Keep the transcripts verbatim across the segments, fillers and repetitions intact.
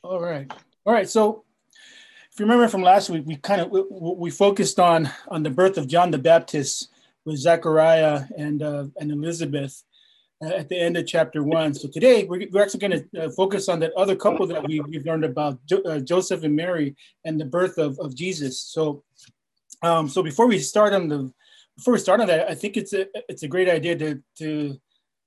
All right. All right. So if you remember from last week, we kind of we, we focused on on the birth of John the Baptist with Zechariah and uh, and Elizabeth uh, at the end of chapter one. So today we're, we're actually going to uh, focus on that other couple that we, we've learned about, jo- uh, Joseph and Mary, and the birth of, of Jesus. So um, so before we start on the before we start on that, I think it's a it's a great idea to to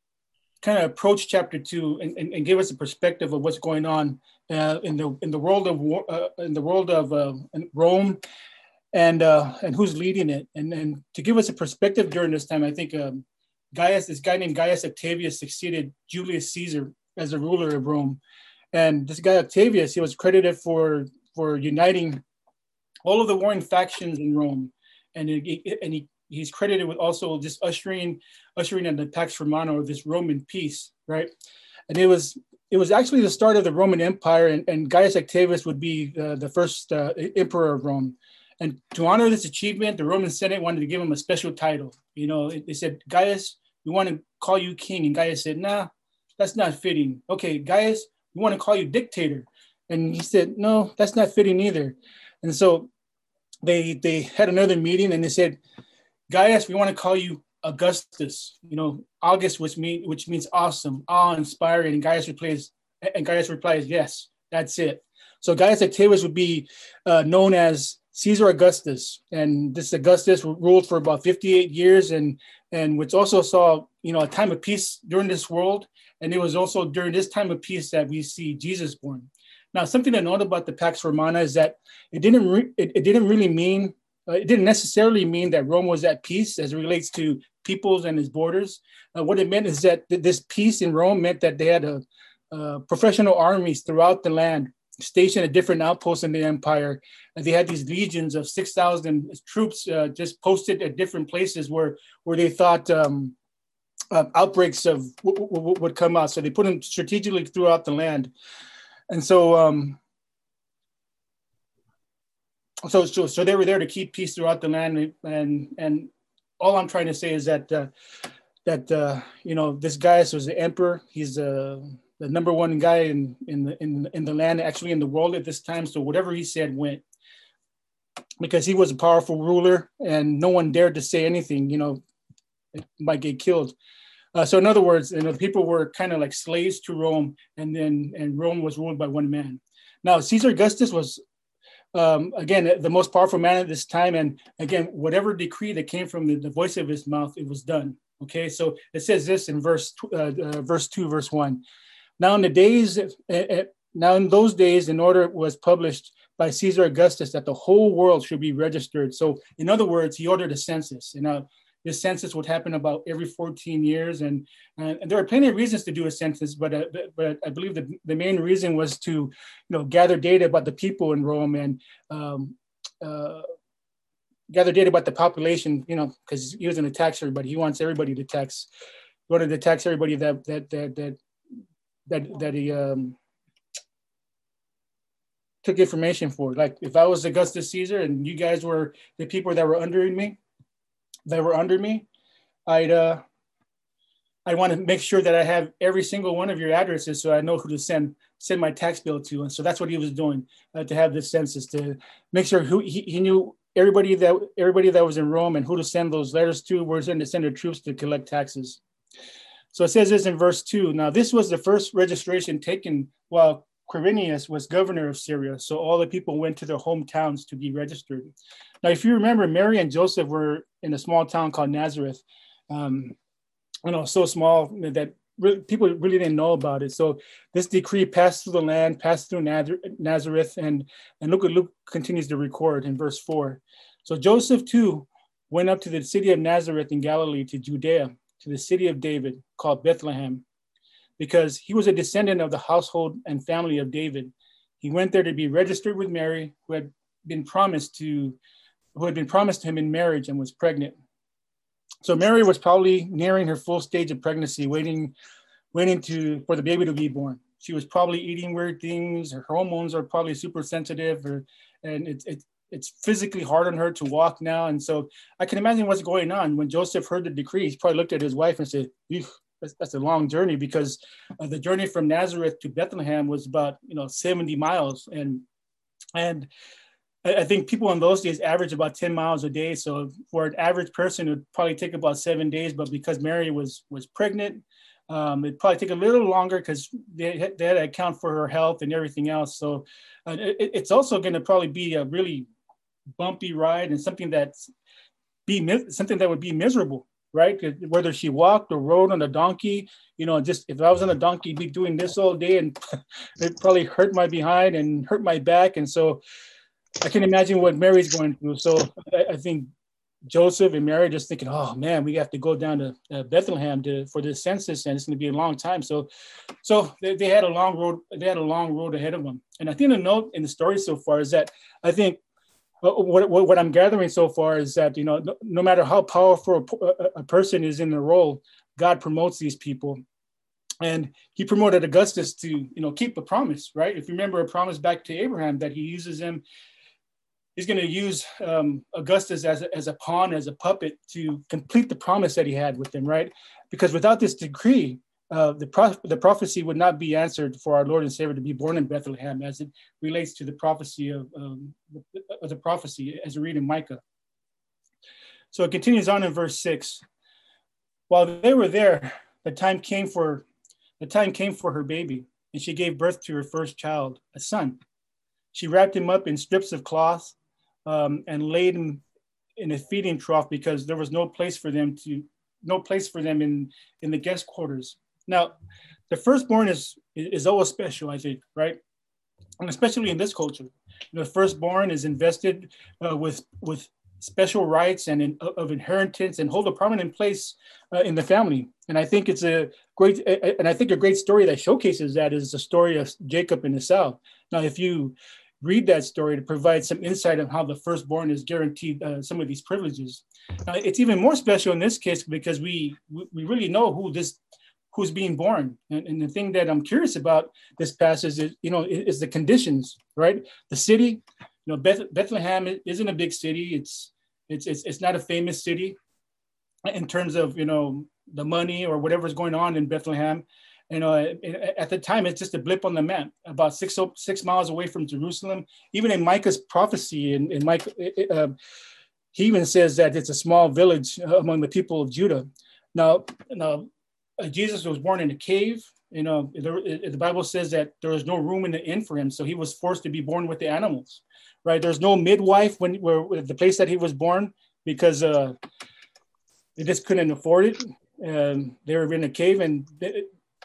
kind of approach chapter two and, and, and give us a perspective of what's going on uh, in the in the world of uh, in the world of uh, Rome, and uh, and who's leading it, and and to give us a perspective during this time. I think um, Gaius, this guy named Gaius Octavius, succeeded Julius Caesar as a ruler of Rome, and this guy Octavius, he was credited for for uniting all of the warring factions in Rome, and it, and he. He's credited with also just ushering, ushering in the Pax Romana, or this Roman peace, right? And it was it was actually the start of the Roman Empire, and, and Gaius Octavius would be uh, the first uh, emperor of Rome. And to honor this achievement, the Roman Senate wanted to give him a special title. You know, they said, Gaius, we want to call you king, and Gaius said, nah, that's not fitting. Okay, Gaius, we want to call you dictator, and he said, no, that's not fitting either. And so they they had another meeting, and they said, Gaius, we want to call you Augustus. You know, August, which mean which means awesome, awe-inspiring. And Gaius replies, and Gaius replies, yes, that's it. So Gaius Octavius would be uh, known as Caesar Augustus, and this Augustus ruled for about fifty-eight years, and and which also saw, you know, a time of peace during this world. And it was also during this time of peace that we see Jesus born. Now, something to note about the Pax Romana is that it didn't re- it, it didn't really mean. Uh, it didn't necessarily mean that Rome was at peace as it relates to peoples and its borders. Uh, what it meant is that th- this peace in Rome meant that they had a, uh, professional armies throughout the land, stationed at different outposts in the empire. And they had these legions of six thousand troops uh, just posted at different places where, where they thought um, uh, outbreaks of w- w- w- would come out. So they put them strategically throughout the land. And so... Um, So, so, so they were there to keep peace throughout the land, and and all I'm trying to say is that uh, that uh, you know, this Gaius was the emperor. He's uh, the number one guy in in the in in the land, actually in the world at this time. So whatever he said went, because he was a powerful ruler, and no one dared to say anything. You know, it might get killed. Uh, so in other words, you know, the people were kind of like slaves to Rome, and then and Rome was ruled by one man. Now Caesar Augustus was. Um, again, the most powerful man at this time. And again, whatever decree that came from the, the voice of his mouth, it was done. Okay, so it says this in verse uh, uh, verse two, verse one. Now in the days, uh, uh, now in those days, an order was published by Caesar Augustus that the whole world should be registered. So in other words, he ordered a census. You know, this census would happen about every fourteen years, and, uh, and there are plenty of reasons to do a census, but uh, but I believe the, the main reason was to, you know, gather data about the people in Rome, and um, uh, gather data about the population. You know, because he was going to tax everybody. He wants everybody to tax. He wanted to tax everybody that that that that that that he um, took information for. Like if I was Augustus Caesar and you guys were the people that were under me. that were under me, I'd uh, I want to make sure that I have every single one of your addresses so I know who to send send my tax bill to. And so that's what he was doing, uh, to have this census, to make sure who he, he knew everybody that everybody that was in Rome and who to send those letters to, where to send their troops to collect taxes. So it says this in verse two. Now this was the first registration taken while Quirinius was governor of Syria. So all the people went to their hometowns to be registered. Now, if you remember, Mary and Joseph were in a small town called Nazareth. Um, you know, so small that really, people really didn't know about it. So this decree passed through the land, passed through Nazareth, and, and look what Luke continues to record in verse four. So Joseph too went up to the city of Nazareth in Galilee, to Judea, to the city of David called Bethlehem, because he was a descendant of the household and family of David. He went there to be registered with Mary, who had been promised to who had been promised to him in marriage and was pregnant. So Mary was probably nearing her full stage of pregnancy, waiting, waiting to for the baby to be born. She was probably eating weird things. Her hormones are probably super sensitive, or, and it's it, it's physically hard on her to walk now. And so I can imagine what's going on. When Joseph heard the decree, he probably looked at his wife and said, that's, that's a long journey, because uh, the journey from Nazareth to Bethlehem was about, you know, seventy miles. And, and I, I think people in those days average about ten miles a day. So for an average person, it would probably take about seven days, but because Mary was, was pregnant, um, it'd probably take a little longer because they, they had to account for her health and everything else. So uh, it, it's also going to probably be a really bumpy ride, and something that's be something that would be miserable, right? Whether she walked or rode on a donkey, you know, just if I was on a donkey, be doing this all day, and it probably hurt my behind and hurt my back. And so I can imagine what Mary's going through. So I, I think Joseph and Mary just thinking, oh man, we have to go down to uh, Bethlehem to for this census, and it's going to be a long time. So, so they, they had a long road. They had a long road ahead of them. And I think the note in the story so far is that I think what what, what I'm gathering so far is that, you know, no, no matter how powerful a, a person is in the role, God promotes these people. And he promoted Augustus to, you know, keep a promise, right? If you remember a promise back to Abraham that he uses him. He's going to use um, Augustus as a, as a pawn, as a puppet to complete the promise that he had with him, right? Because without this decree, uh, the, pro- the prophecy would not be answered for our Lord and Savior to be born in Bethlehem, as it relates to the prophecy of, um, of the prophecy as we read in Micah. So it continues on in verse six. While they were there, the time came for the time came for her baby, and she gave birth to her first child, a son. She wrapped him up in strips of cloth, Um, and laid him in a feeding trough because there was no place for them to, no place for them in, in the guest quarters. Now, the firstborn is is always special, I think, right? And especially in this culture, you know, the firstborn is invested uh, with with special rights and in, of inheritance, and hold a prominent place uh, in the family. And I think it's a great, and I think a great story that showcases that is the story of Jacob and Esau. Now, if you read that story to provide some insight on how the firstborn is guaranteed uh, some of these privileges. Uh, it's even more special in this case because we we really know who this who's being born. And, and the thing that I'm curious about this passage is, you know, is the conditions, right? The city, you know, Beth, Bethlehem isn't a big city. It's it's it's it's not a famous city in terms of, you know, the money or whatever's going on in Bethlehem. You know, at the time, it's just a blip on the map, about six six miles away from Jerusalem. Even in Micah's prophecy, in, in Micah, uh, he even says that it's a small village among the people of Judah. Now, now uh, Jesus was born in a cave. You know, the, the Bible says that there was no room in the inn for him, so he was forced to be born with the animals, right? There's no midwife when where the place that he was born because uh, they just couldn't afford it. Um, they were in a cave, and they,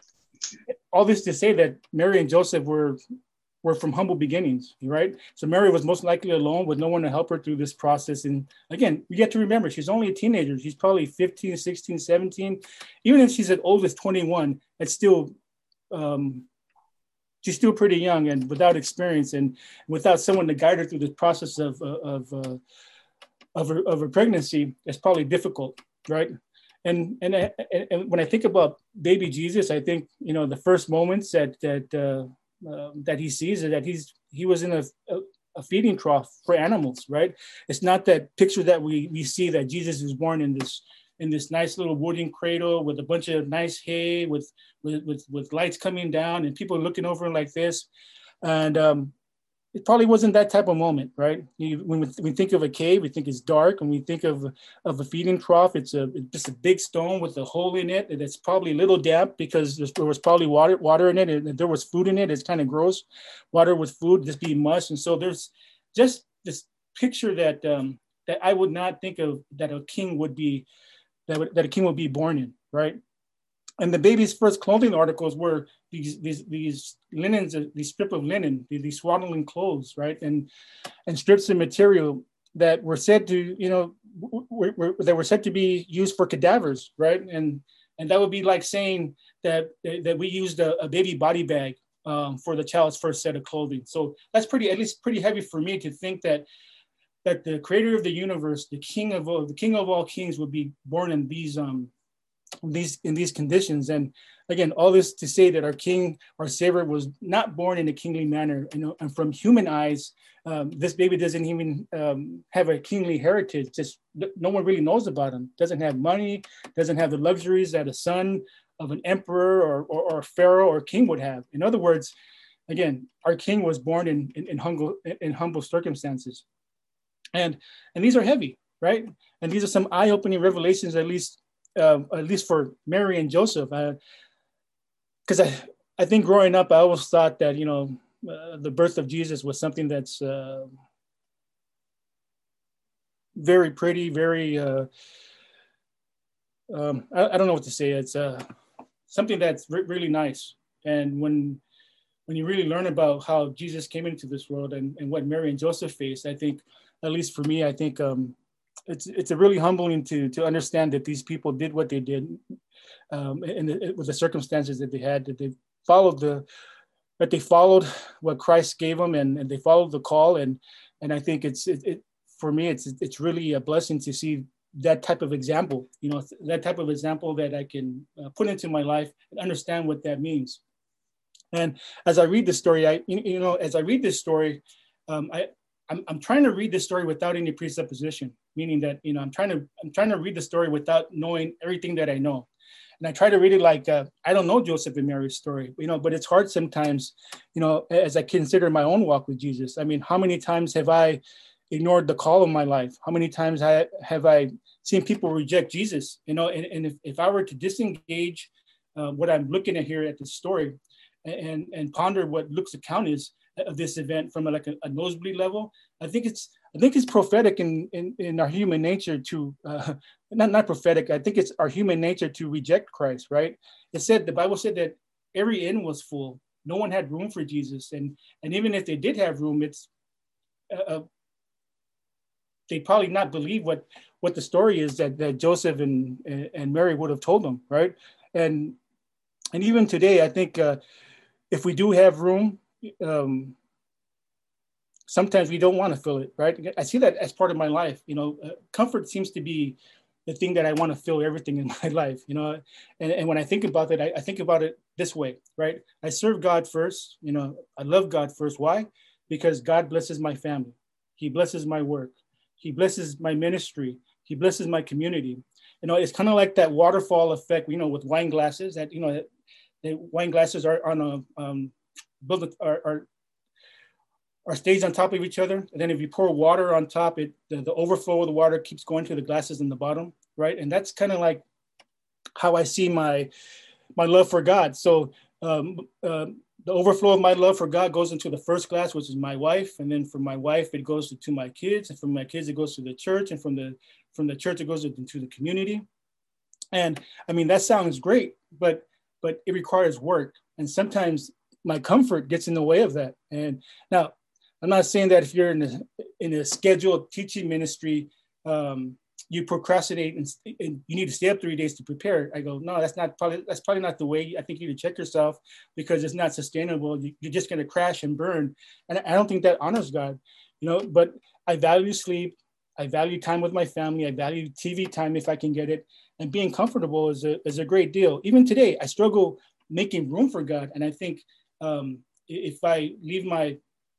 all this to say that Mary and Joseph were were from humble beginnings, right? So Mary was most likely alone with no one to help her through this process. And again, we get to remember, she's only a teenager. She's probably fifteen, sixteen, seventeen. Even if she's as old as twenty-one, it's still, um, she's still pretty young and without experience and without someone to guide her through this process of, of, uh, of, her, of her pregnancy, it's probably difficult, right? And, and and when I think about baby Jesus, I think, you know, the first moments that that uh, uh, that he sees is that he's he was in a, a, a feeding trough for animals, right? It's not that picture that we we see that Jesus is born in this in this nice little wooden cradle with a bunch of nice hay with with with, with lights coming down and people looking over him like this, and um, it probably wasn't that type of moment, right? You, when we, we think of a cave, we think it's dark. When we think of, of a feeding trough, it's a it's just a big stone with a hole in it. And it's probably a little damp because there was probably water water in it. And there was food in it. It's kind of gross. Water with food, just be mush. And so there's just this picture that um, that I would not think of that a king would be, that, would, that a king would be born in, right? And the baby's first clothing articles were these these these linens, these strip of linen, these swaddling clothes, right, and and strips of material that were said to, you know, were, were, that were said to be used for cadavers, right, and and that would be like saying that that we used a, a baby body bag um, for the child's first set of clothing. So that's pretty, at least pretty heavy for me to think that that the creator of the universe, the king of all, the king of all kings, would be born in these um. these in these conditions. And again, all this to say that our king, our savior, was not born in a kingly manner. You know, and from human eyes, um, this baby doesn't even um, have a kingly heritage. Just no one really knows about him. Doesn't have money, doesn't have the luxuries that a son of an emperor or, or, or pharaoh or king would have. In other words, again, our king was born in, in, in, humble, in humble circumstances. And, and these are heavy, right? And these are some eye-opening revelations, at least, uh, at least for Mary and Joseph. Because I, I think growing up, I always thought that, you know, uh, the birth of Jesus was something that's uh, very pretty, very, uh, um, I, I don't know what to say. It's uh, something that's re- really nice. And when when you really learn about how Jesus came into this world and, and what Mary and Joseph faced, I think, at least for me, I think um, it's it's a really humbling to to understand that these people did what they did, um, and the, with the circumstances that they had, that they followed the that they followed what Christ gave them, and, and they followed the call. And and I think it's it, it for me, it's it's really a blessing to see that type of example, you know, that type of example that I can uh, put into my life and understand what that means. And as I read this story, I, you know, as I read this story, um, I, I'm, I'm trying to read this story without any presupposition, meaning that, you know, I'm trying to, I'm trying to read the story without knowing everything that I know. And I try to read it like, uh, I don't know Joseph and Mary's story, you know, but it's hard sometimes, you know, as I consider my own walk with Jesus. I mean, how many times have I ignored the call of my life? How many times I, have I seen people reject Jesus, you know, and, and if, if I were to disengage uh, what I'm looking at here at this story, and and ponder what Luke's account is of this event from a, like a, a nosebleed level, I think it's I think it's prophetic in in, in our human nature to uh, not not prophetic. I think it's our human nature to reject Christ. Right? It said the Bible said that every inn was full. No one had room for Jesus, and and even if they did have room, it's uh, they probably not believe what what the story is that that Joseph and and Mary would have told them. Right? And and even today, I think. Uh, If we do have room, um, sometimes we don't want to fill it, right? I see that as part of my life. You know, uh, comfort seems to be the thing that I want to fill everything in my life, you know? And, and when I think about it, I, I think about it this way, right? I serve God first. You know, I love God first. Why? Because God blesses my family. He blesses my work. He blesses my ministry. He blesses my community. You know, it's kind of like that waterfall effect, you know, with wine glasses that, you know, the wine glasses are on a um, build are, are are staged on top of each other, and then if you pour water on top, it the, the overflow of the water keeps going to the glasses in the bottom, right? And that's kind of like how I see my my love for God. So um, uh, the overflow of my love for God goes into the first glass, which is my wife, and then from my wife it goes to, to my kids, and from my kids it goes to the church, and from the from the church it goes into the community. And I mean that sounds great, but but it requires work. And sometimes my comfort gets in the way of that. And now I'm not saying that if you're in a, in a scheduled teaching ministry, um, you procrastinate and, and you need to stay up three days to prepare. I go, no, that's not probably, that's probably not the way. I think you need to check yourself because it's not sustainable. You're just going to crash and burn. And I don't think that honors God, you know, but I value sleep. I value time with my family. I value T V time if I can get it. And being comfortable is a, is a great deal. Even today, I struggle making room for God. And I think um, if I leave my,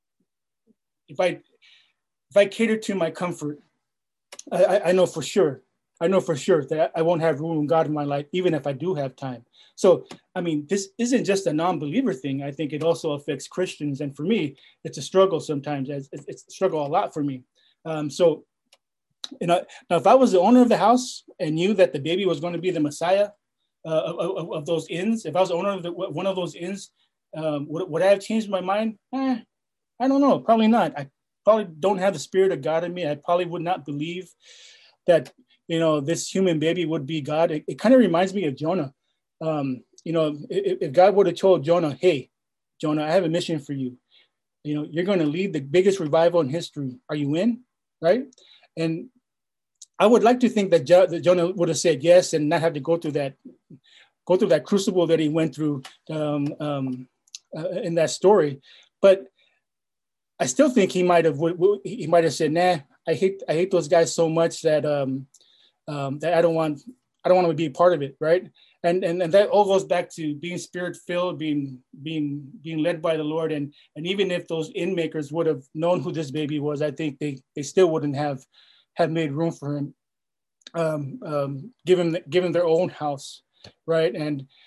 if I, if I cater to my comfort, I, I know for sure, I know for sure that I won't have room in God in my life, even if I do have time. So, I mean, this isn't just a non-believer thing. I think it also affects Christians. And for me, it's a struggle sometimes. It's, it's a struggle a lot for me. Um, so, You know, now if I was the owner of the house and knew that the baby was going to be the Messiah uh, of, of, of those inns, if I was the owner of the, one of those inns, um, would, would I have changed my mind? Eh, I don't know. Probably not. I probably don't have the Spirit of God in me. I probably would not believe that, you know, this human baby would be God. It, it kind of reminds me of Jonah. Um, you know, if, if God would have told Jonah, hey, Jonah, I have a mission for you. You know, you're going to lead the biggest revival in history. Are you in? Right? And I would like to think that, jo- that Jonah would have said yes and not have to go through that, go through that crucible that he went through um, um, uh, in that story. But I still think he might have he might have said, "Nah, I hate I hate those guys so much that um, um, that I don't want I don't want to be a part of it." Right? And and and that all goes back to being spirit filled, being being being led by the Lord. And and even if those inn makers would have known who this baby was, I think they they still wouldn't have. have made room for him, um, um, given given their own house, right? And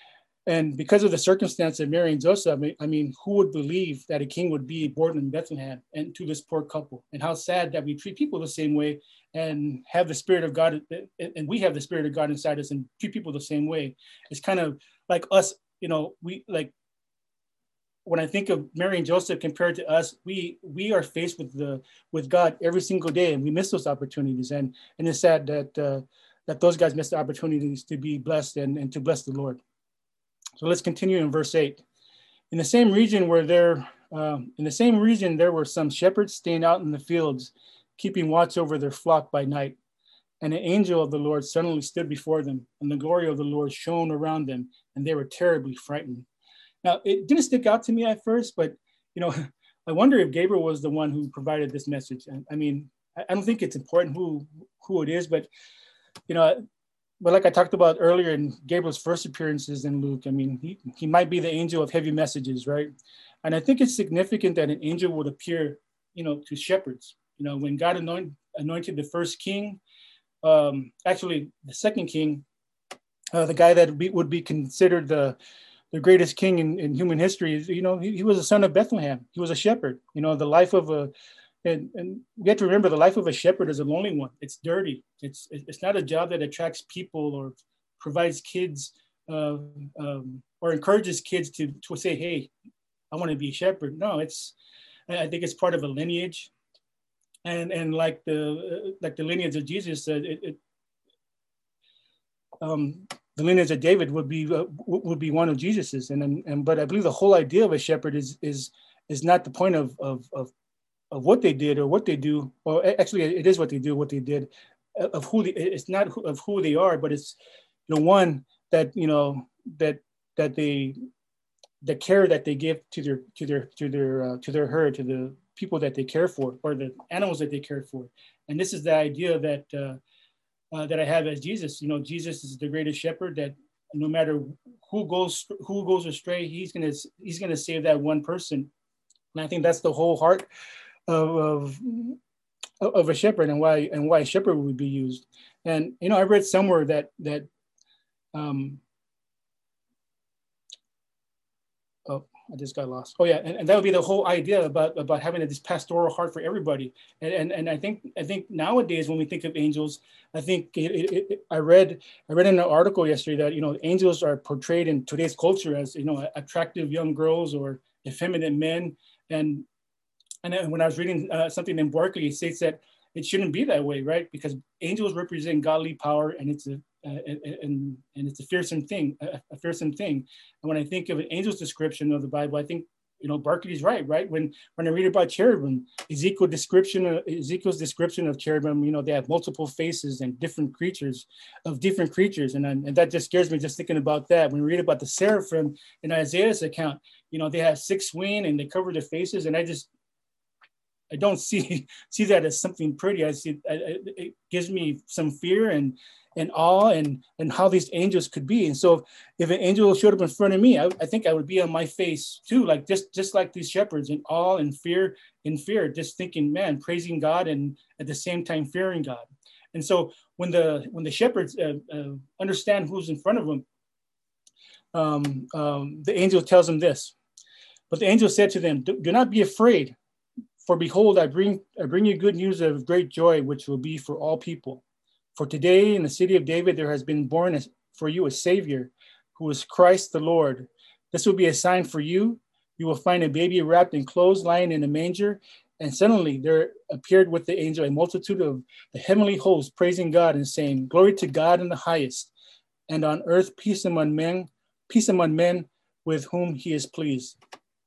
And because of the circumstance of Mary and Joseph, I mean, I mean, who would believe that a king would be born in Bethlehem and to this poor couple? And how sad that we treat people the same way and have the Spirit of God, and we have the Spirit of God inside us and treat people the same way. It's kind of like us, you know, we like, when I think of Mary and Joseph compared to us, we we are faced with the with God every single day, and we miss those opportunities. And and it's sad that uh, that those guys miss the opportunities to be blessed and, and to bless the Lord. So let's continue in verse eight. In the same region where there, um, in the same region there were some shepherds staying out in the fields, keeping watch over their flock by night. And an angel of the Lord suddenly stood before them, and the glory of the Lord shone around them, and they were terribly frightened. Now, it didn't stick out to me at first, but you know, I wonder if Gabriel was the one who provided this message. I mean, I don't think it's important who who it is, but you know. But like I talked about earlier in Gabriel's first appearances in Luke, I mean, he, he might be the angel of heavy messages, right? And I think it's significant that an angel would appear, you know, to shepherds. You know, when God anoint, anointed the first king, um, actually the second king, uh, the guy that be, would be considered the, the greatest king in, in human history, you know, he, he was a son of Bethlehem. He was a shepherd. You know, the life of a And, and we have to remember the life of a shepherd is a lonely one. It's dirty. It's it's not a job that attracts people or provides kids uh, um, or encourages kids to, to say, hey, I want to be a shepherd. No, it's, I think it's part of a lineage. And and like the like the lineage of Jesus, uh, it, it, um, the lineage of David would be uh, would be one of Jesus's. And, and and but I believe the whole idea of a shepherd is is is not the point of of of of what they did or what they do, or actually it is what they do, what they did, of who they, it's not of who they are, but it's, you know, one that, you know, that, that they, the care that they give to their, to their, to their, uh, to their herd, to the people that they care for, or the animals that they care for. And this is the idea that, uh, uh, that I have as Jesus. You know, Jesus is the greatest shepherd that no matter who goes, who goes astray, he's going to, he's going to save that one person. And I think that's the whole heart Of, of of a shepherd, and why and why a shepherd would be used. And you know, I read somewhere that that um oh I just got lost. Oh yeah, and, and that would be the whole idea about about having this pastoral heart for everybody. And and, and I think I think nowadays when we think of angels, I think it, it, it, I read I read in an article yesterday that, you know, angels are portrayed in today's culture as, you know, attractive young girls or effeminate men. And And when I was reading uh, something in Barclay, it states that it shouldn't be that way, right? Because angels represent godly power, and it's a uh, and and it's a fearsome thing, a, a fearsome thing. And when I think of an angel's description of the Bible, I think, you know, Barclay's right, right? When when I read about cherubim, Ezekiel's description, of, Ezekiel's description of cherubim, you know, they have multiple faces and different creatures, of different creatures, and and that just scares me just thinking about that. When we read about the seraphim in Isaiah's account, you know, they have six wings and they cover their faces, and I just I don't see see that as something pretty. I see it, it gives me some fear and and awe and and how these angels could be. And so if an angel showed up in front of me, I, I think I would be on my face too, like just just like these shepherds, in awe and fear, in fear, just thinking, man, praising God and at the same time fearing God. And so when the when the shepherds uh, uh, understand who's in front of them, um, um, the angel tells them this. But the angel said to them, do, do not be afraid. For behold, I bring I bring you good news of great joy, which will be for all people. For today in the city of David, there has been born a, for you a Savior, who is Christ the Lord. This will be a sign for you. You will find a baby wrapped in clothes, lying in a manger. And suddenly there appeared with the angel a multitude of the heavenly hosts, praising God and saying, glory to God in the highest, and on earth peace among men, peace among men with whom he is pleased.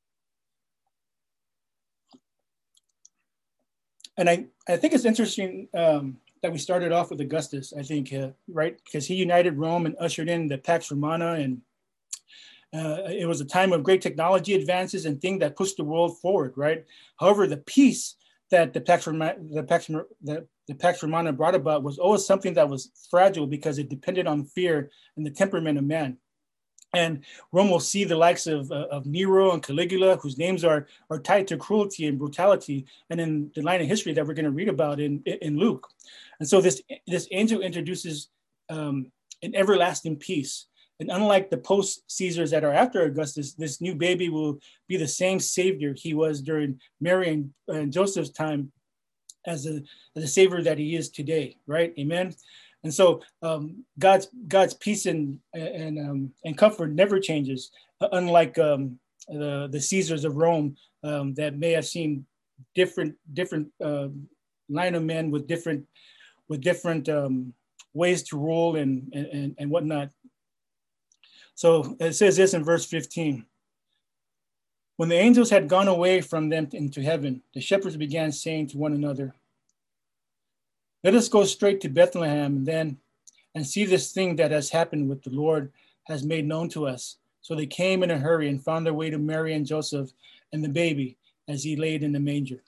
And I, I think it's interesting um, that we started off with Augustus, I think, uh, right? Because he united Rome and ushered in the Pax Romana. And uh, it was a time of great technology advances and things that pushed the world forward, right? However, the peace that the Pax Romana, the Pax, the, the Pax Romana brought about was always something that was fragile because it depended on fear and the temperament of man. And Rome will see the likes of, uh, of Nero and Caligula, whose names are, are tied to cruelty and brutality, and in the line of history that we're going to read about in, in Luke. And so this, this angel introduces um, an everlasting peace. And unlike the post Caesars that are after Augustus, this new baby will be the same savior he was during Mary and, and Joseph's time as a, as a savior that he is today, right? Amen. And so um, God's God's peace and and um, and comfort never changes, uh, unlike um, the the Caesars of Rome um, that may have seen different different uh, line of men with different with different um, ways to rule and, and and whatnot. So it says this in verse fifteen. When the angels had gone away from them into heaven, the shepherds began saying to one another, "Let us go straight to Bethlehem and then and see this thing that has happened, with the Lord has made known to us." So they came in a hurry and found their way to Mary and Joseph and the baby as he laid in the manger.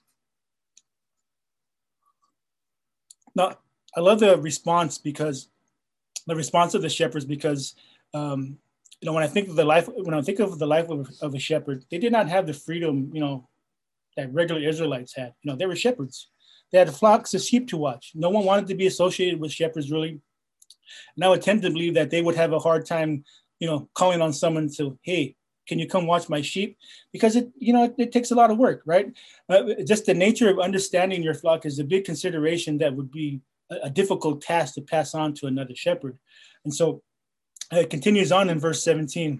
Now, I love the response because the response of the shepherds, because um, you know, when I think of the life, when I think of the life of, of a shepherd, they did not have the freedom, you know, that regular Israelites had. You know, they were shepherds. They had flocks of sheep to watch. No one wanted to be associated with shepherds, really. And I would tend to believe that they would have a hard time, you know, calling on someone to, hey, can you come watch my sheep? Because it, you know, it, it takes a lot of work, right? Uh, just the nature of understanding your flock is a big consideration that would be a, a difficult task to pass on to another shepherd. And so it continues on in verse seventeen.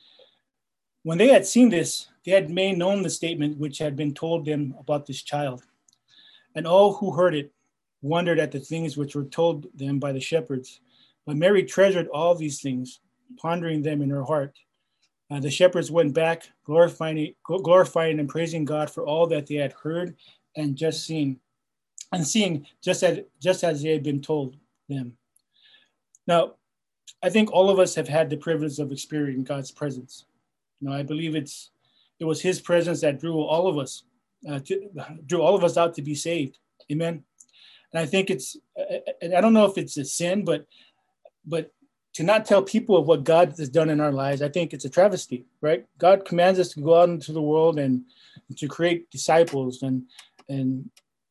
When they had seen this, they had made known the statement which had been told them about this child. And all who heard it wondered at the things which were told them by the shepherds. But Mary treasured all these things, pondering them in her heart. Uh, the shepherds went back, glorifying, glorifying and praising God for all that they had heard and just seen, and seeing just as just as they had been told them. Now, I think all of us have had the privilege of experiencing God's presence. You know, I believe it's it was His presence that drew all of us, uh, to, drew all of us out to be saved. Amen. And I think it's, and I don't know if it's a sin, but but to not tell people of what God has done in our lives, I think it's a travesty, right? God commands us to go out into the world and, and to create disciples, and and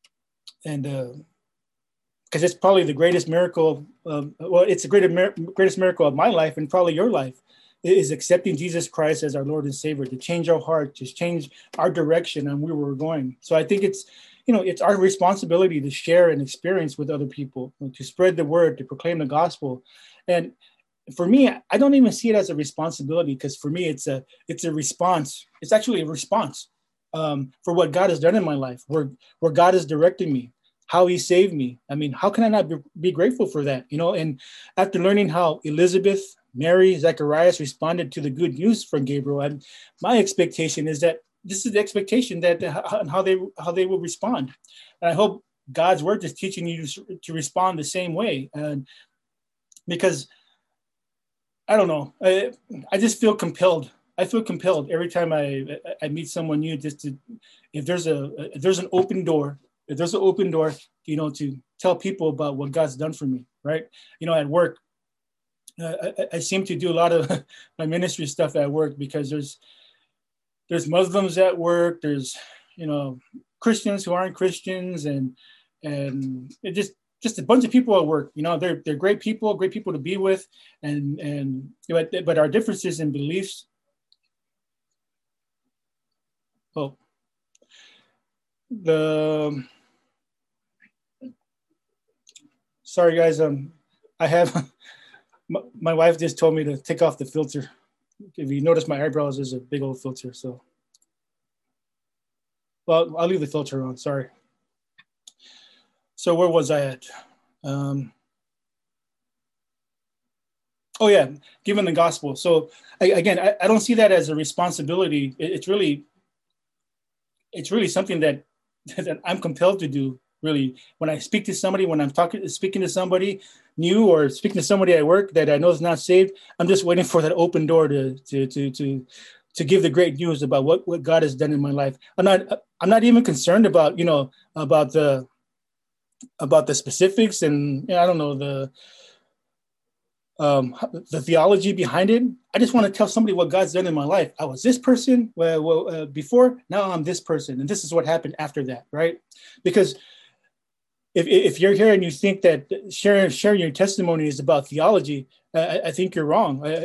and because uh, it's probably the greatest miracle. Of, well, it's the greatest greatest miracle of my life, and probably your life, is accepting Jesus Christ as our Lord and Savior, to change our heart, to change our direction and where we're going. So I think it's, you know, it's our responsibility to share and experience with other people, to spread the word, to proclaim the gospel. And for me, I don't even see it as a responsibility, because for me, it's a it's a response. It's actually a response um, for what God has done in my life, where where God is directing me, how He saved me. I mean, how can I not be, be grateful for that? You know, and after learning how Elizabeth, Mary, Zacharias responded to the good news from Gabriel, and my expectation is that this is the expectation that how they how they will respond. And I hope God's word is teaching you to, to respond the same way. And because I don't know, I, I just feel compelled. I feel compelled every time I I meet someone new, just to, if there's a if there's an open door, if there's an open door, you know, to tell people about what God's done for me, right? You know, at work, uh, I, I seem to do a lot of my ministry stuff at work, because there's there's Muslims at work, there's, you know, Christians who aren't Christians, and and it just just a bunch of people at work. You know, they're they're great people, great people to be with, and and but but our differences in beliefs. Oh, the sorry guys, um, I have my, my wife just told me to take off the filter. If you notice my eyebrows, there's a big old filter. So, well, I'll leave the filter on. Sorry. So where was I at? Um, oh yeah, given the gospel. So I, again, I, I don't see that as a responsibility. It, it's really, it's really something that that I'm compelled to do. Really, when I speak to somebody, when I'm talking, speaking to somebody new, or speaking to somebody at work that I know is not saved, I'm just waiting for that open door to to to to to give the great news about what, what God has done in my life. I'm not I'm not even concerned about, you know, about the about the specifics, and you know, I don't know the um, the theology behind it. I just want to tell somebody what God's done in my life. I was this person well, well uh, before, now I'm this person, and this is what happened after that, right? Because If, if you're here and you think that sharing sharing your testimony is about theology, uh, I, I think you're wrong. I,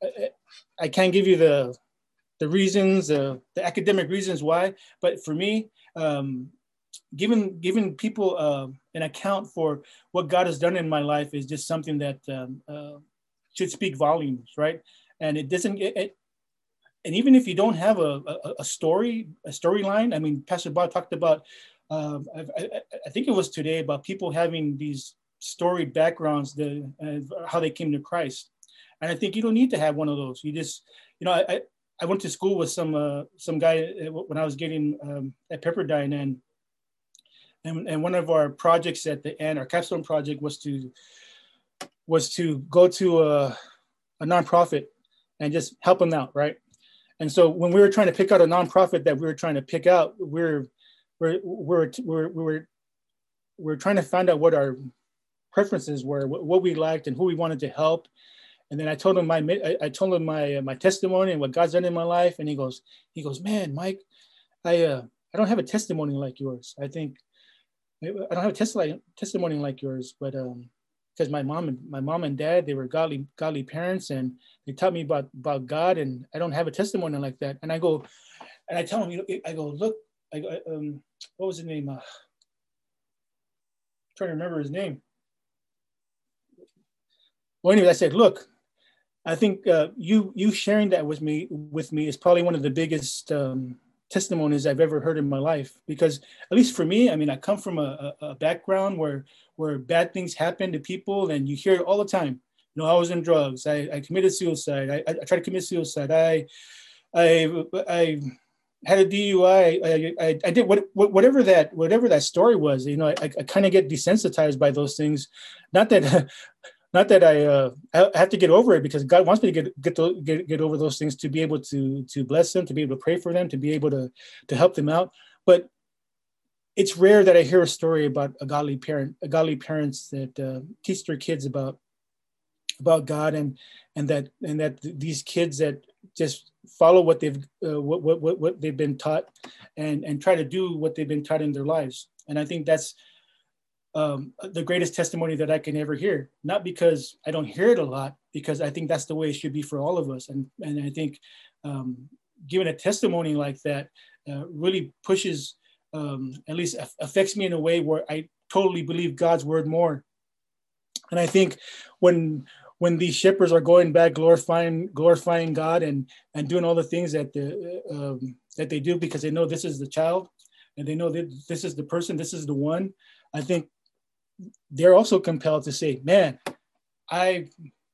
I, I can't give you the the reasons, uh, the academic reasons why, but for me, um, giving giving people uh, an account for what God has done in my life is just something that um, uh, should speak volumes, right? And it doesn't. It, it, and even if you don't have a, a, a story, a storyline, I mean, Pastor Bob talked about. Um, I, I, I think it was today about people having these storied backgrounds, the uh, how they came to Christ, and I think you don't need to have one of those. You just, you know, I I, I went to school with some uh, some guy when I was getting um, at Pepperdine, and And, and one of our projects at the end, our capstone project, was to was to go to a, a nonprofit and just help them out, right? And so when we were trying to pick out a nonprofit that we were trying to pick out, we're we're we're we're we were we're trying to find out what our preferences were, what, what we liked, and who we wanted to help. And then I told him my I, I told him my my testimony and what God's done in my life, and he goes he goes, man, Mike, I uh, I don't have a testimony like yours. I think. I don't have a testimony testimony like yours, but um, because my mom and my mom and dad, they were godly godly parents, and they taught me about about God, and I don't have a testimony like that. And I go, and I tell them, you know, I go, look, I go, um, what was his name? Uh, I'm trying to remember his name. Well, anyway, I said, look, I think uh, you you sharing that with me with me is probably one of the biggest Um, testimonies I've ever heard in my life, because at least for me, I mean, I come from a, a, a background where where bad things happen to people, and you hear it all the time. You know, I was in drugs. I, I committed suicide. I, I tried to commit suicide. I I I had a D U I. I, I, I did what, whatever that whatever that story was. You know, I, I kind of get desensitized by those things. Not that. Not that I, uh, I have to get over it, because God wants me to get get, to, get get over those things, to be able to to bless them, to be able to pray for them, to be able to to help them out. But it's rare that I hear a story about a godly parent, a godly parents that uh, teach their kids about about God, and and that and that these kids that just follow what they've uh, what, what what they've been taught, and and try to do what they've been taught in their lives. And I think that's Um, the greatest testimony that I can ever hear, not because I don't hear it a lot, because I think that's the way it should be for all of us. And, and I think um, giving a testimony like that uh, really pushes, um, at least affects me in a way where I totally believe God's word more. And I think when when these shepherds are going back, glorifying glorifying God, and and doing all the things that the, um, that they do, because they know this is the child, and they know that this is the person, this is the one, I think they're also compelled to say, man, I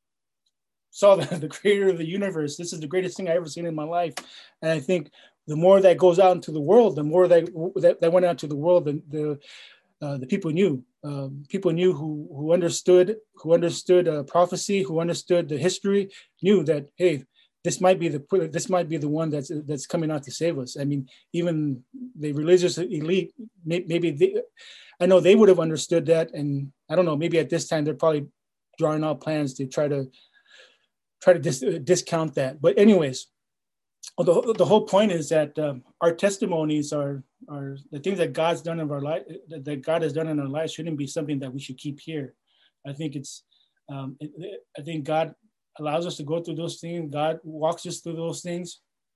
saw the, the creator of the universe. This is the greatest thing I ever seen in my life. And I think the more that goes out into the world, the more that that, that went out to the world, the the, uh, the people knew, um, people knew who who understood, who understood uh, prophecy, who understood the history, knew that, hey, this might be the this might be the one that's that's coming out to save us. I mean, even the religious elite, maybe they, I know they would have understood that, and I don't know, maybe at this time they're probably drawing out plans to try to try to dis- discount that. But anyways, the, the whole point is that um, our testimonies are are the things that God's done in our life, that God has done in our lives, shouldn't be something that we should keep here. I think it's, um, it, I think God allows us to go through those things. God walks us through those things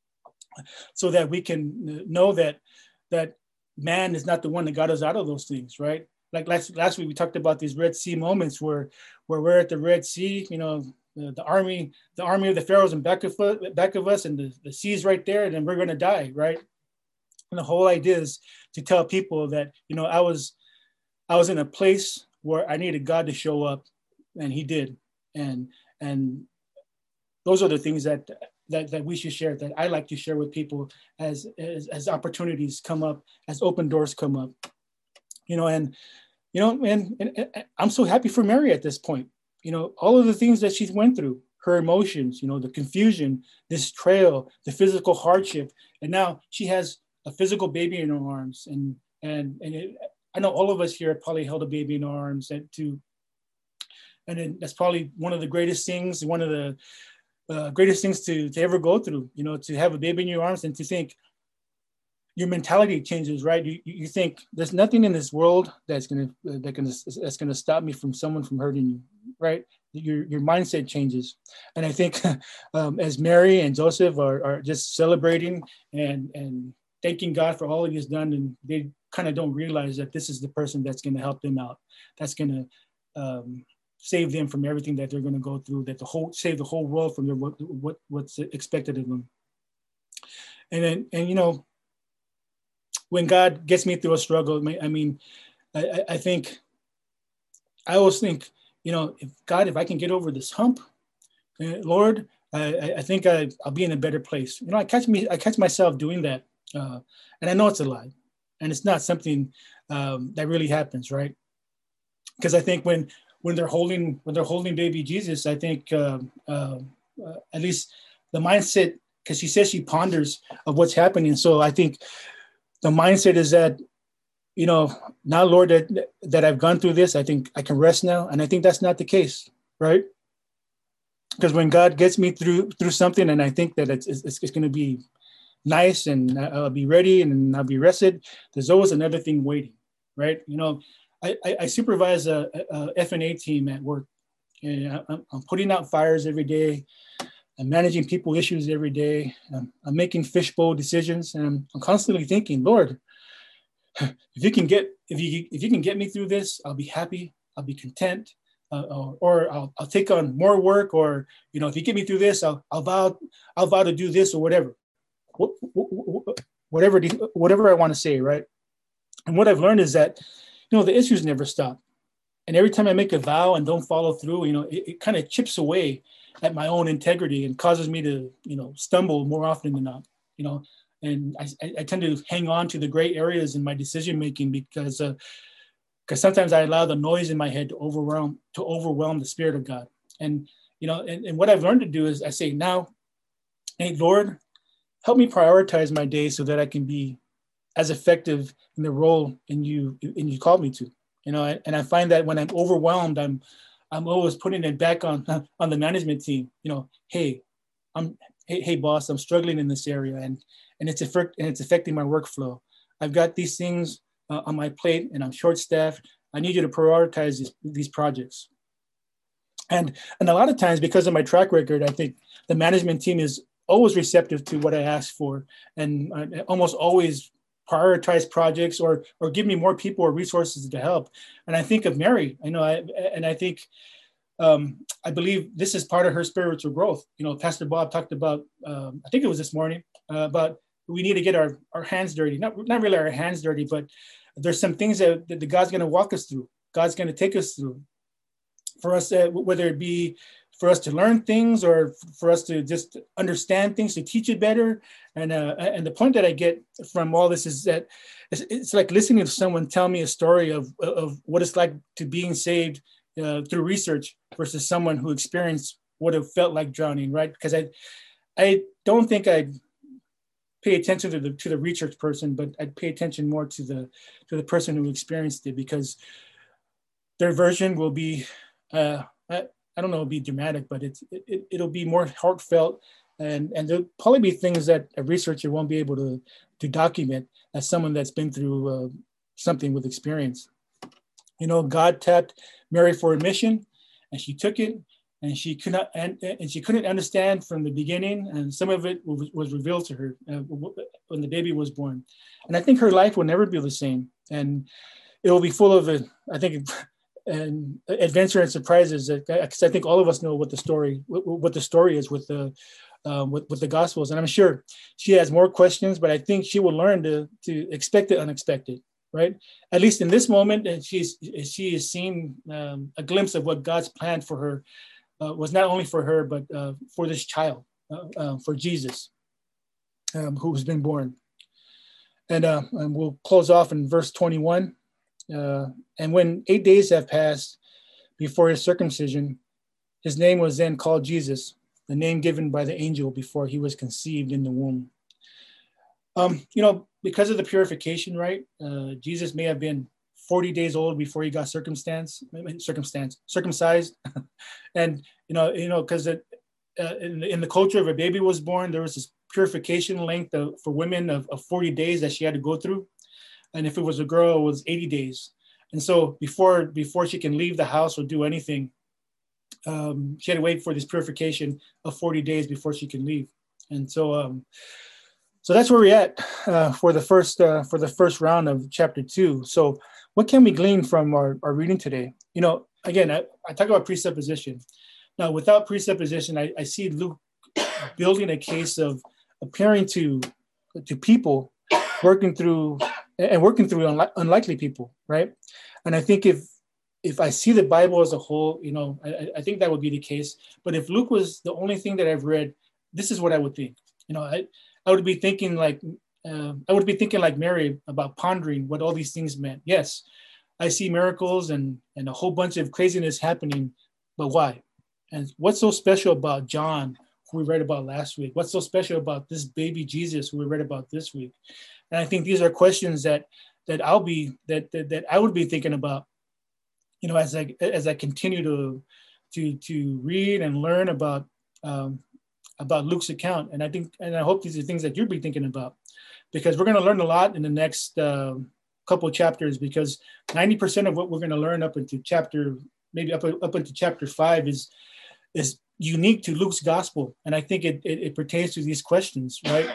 so that we can know that that man is not the one that got us out of those things, right? Like last last week we talked about these Red Sea moments where where we're at the Red Sea, you know, the, the army the army of the Pharaohs in back of back of us, and the, the sea's right there, and then we're going to die, right? And the whole idea is to tell people that, you know, I was I was in a place where I needed God to show up, and He did, and and those are the things that that, that we should share, that I like to share with people as, as as opportunities come up, as open doors come up, you know. And you know, and, and I'm so happy for Mary at this point. You know, all of the things that she's went through, her emotions, you know, the confusion, this trail, the physical hardship, and now she has a physical baby in her arms, and and and it, I know all of us here probably held a baby in our arms, and to, and then that's probably one of the greatest things, one of the uh, greatest things to to ever go through, you know, to have a baby in your arms, and to think, your mentality changes, right? You, you think there's nothing in this world that's gonna that gonna that's gonna stop me from someone from hurting you, right? Your your mindset changes, and I think um, as Mary and Joseph are, are just celebrating and and thanking God for all He has done, and they kind of don't realize that this is the person that's going to help them out, that's going to um, save them from everything that they're going to go through, that the whole save the whole world from their what, what what's expected of them. And then and you know. When God gets me through a struggle, I mean, I, I think, I always think, you know, if God, if I can get over this hump, uh, Lord, I, I think I, I'll be in a better place. You know, I catch me, I catch myself doing that, uh, and I know it's a lie, and it's not something um, that really happens, right? Because I think when when they're holding when they're holding baby Jesus, I think uh, uh, uh, at least the mindset, because she says she ponders of what's happening. So I think. The mindset is that, you know, now, Lord, that, that I've gone through this, I think I can rest now. And I think that's not the case, right? Because when God gets me through through something, and I think that it's, it's, it's going to be nice and I'll be ready and I'll be rested, there's always another thing waiting, right? You know, I, I, I supervise a, a F and A team at work, and I'm, I'm putting out fires every day. I'm managing people issues every day. I'm, I'm making fishbowl decisions, and I'm, I'm constantly thinking, Lord, if you can get if you if you can get me through this, I'll be happy. I'll be content, uh, or, or I'll, I'll take on more work. Or you know, if you get me through this, I'll I'll vow I'll vow to do this or whatever, whatever whatever I want to say, right? And what I've learned is that, you know, the issues never stop, and every time I make a vow and don't follow through, you know, it, it kind of chips away at my own integrity and causes me to, you know, stumble more often than not, you know, and I, I tend to hang on to the gray areas in my decision making because uh, because sometimes I allow the noise in my head to overwhelm to overwhelm the Spirit of God. And you know, and, and what I've learned to do is I say now, hey Lord, help me prioritize my day so that I can be as effective in the role in you in you called me to, you know. And I find that when I'm overwhelmed, I'm I'm always putting it back on on the management team. You know, hey, I'm hey, hey boss, I'm struggling in this area, and and it's effect and it's affecting my workflow. I've got these things uh, on my plate, and I'm short-staffed. I need you to prioritize these, these projects. And and a lot of times, because of my track record, I think the management team is always receptive to what I ask for, and I almost always prioritize projects or or give me more people or resources to help. And I think of Mary, I know, I, and I think, um, I believe this is part of her spiritual growth. You know, Pastor Bob talked about, um, I think it was this morning, uh, about we need to get our, our hands dirty, not, not really our hands dirty, but there's some things that, that God's going to walk us through. God's going to take us through for us, uh, whether it be for us to learn things or for us to just understand things, to teach it better. And uh, and the point that I get from all this is that it's, it's like listening to someone tell me a story of, of what it's like to being saved uh, through research versus someone who experienced what it felt like drowning, right? Because I I don't think I'd pay attention to the to the research person, but I'd pay attention more to the to the person who experienced it, because their version will be uh, I don't know, it'll be dramatic, but it's, it, it'll be more heartfelt. And, and there'll probably be things that a researcher won't be able to, to document as someone that's been through uh, something with experience. You know, God tapped Mary for a mission, and she took it, and she could not, and, and she couldn't understand from the beginning. And some of it was, was revealed to her uh, when the baby was born. And I think her life will never be the same. And it will be full of, a, I think, and adventure and surprises, because I think all of us know what the story what the story is with the um, with, with the Gospels. And I'm sure she has more questions, but I think she will learn to to expect the unexpected, right? At least in this moment, and she's she is seeing um, a glimpse of what God's plan for her uh, was, not only for her, but uh, for this child, uh, uh, for Jesus, um, who's been born. And, uh, and we'll close off in verse twenty-one. Uh, and when eight days have passed before his circumcision, his name was then called Jesus, the name given by the angel before he was conceived in the womb. Um, you know, because of the purification, right? Uh, Jesus may have been forty days old before he got circumstance, circumstance, circumcised, and you know, you know, because uh, in, in the culture, if a baby was born, there was this purification length of, for women of, of forty days that she had to go through. And if it was a girl, it was eighty days. And so before, before she can leave the house or do anything, um, she had to wait for this purification of forty days before she can leave. And so, um, so that's where we're at uh, for the first uh, for the first round of chapter two. So what can we glean from our, our reading today? You know, again, I, I talk about presupposition. Now, without presupposition, I, I see Luke building a case of appearing to to people, working through and working through unli- unlikely people, right? And I think if if I see the Bible as a whole, you know, I, I think that would be the case. But if Luke was the only thing that I've read, this is what I would think. You know, I, I would be thinking like uh, I would be thinking like Mary about pondering what all these things meant. Yes, I see miracles and and a whole bunch of craziness happening, but why? And what's so special about John, who we read about last week? What's so special about this baby Jesus, who we read about this week? And I think these are questions that that I'll be that that, that I would be thinking about, you know, as I as I continue to to to read and learn about um, about Luke's account. And I think and I hope these are things that you'll be thinking about, because we're going to learn a lot in the next uh, couple of chapters. Because ninety percent of what we're going to learn up into chapter maybe up up into chapter five is is unique to Luke's gospel, and I think it it, it pertains to these questions, right?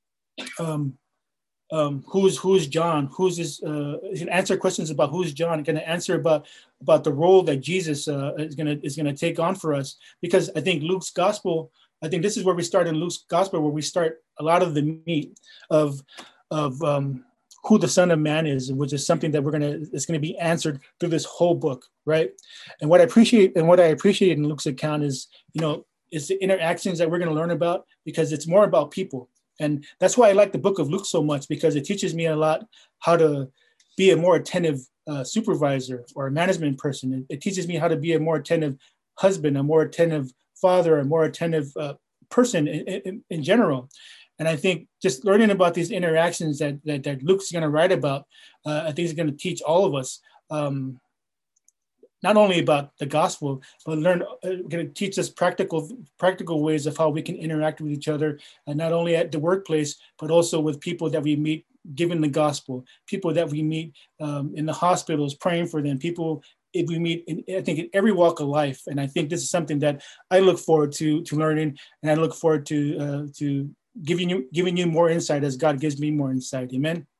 Um, um, who's who's John? Who's this? Uh, he's gonna answer questions about who's John. Going to answer about about the role that Jesus uh, is gonna is gonna take on for us. Because I think Luke's gospel. I think this is where we start in Luke's gospel, where we start a lot of the meat of of um, who the Son of Man is, which is something that we're gonna it's gonna be answered through this whole book, right? And what I appreciate and what I appreciate in Luke's account is, you know, is the interactions that we're gonna learn about, because it's more about people. And that's why I like the book of Luke so much, because it teaches me a lot how to be a more attentive uh, supervisor or a management person. It, it teaches me how to be a more attentive husband, a more attentive father, a more attentive uh, person in, in, in general. And I think just learning about these interactions that that, that Luke's going to write about, uh, I think is going to teach all of us um, not only about the gospel, but learn uh, going to teach us practical practical ways of how we can interact with each other, and not only at the workplace, but also with people that we meet given the gospel, people that we meet um, in the hospitals, praying for them, people if we meet in, I think in every walk of life. And I think this is something that I look forward to to learning, and I look forward to uh, to giving you giving you more insight as God gives me more insight. Amen.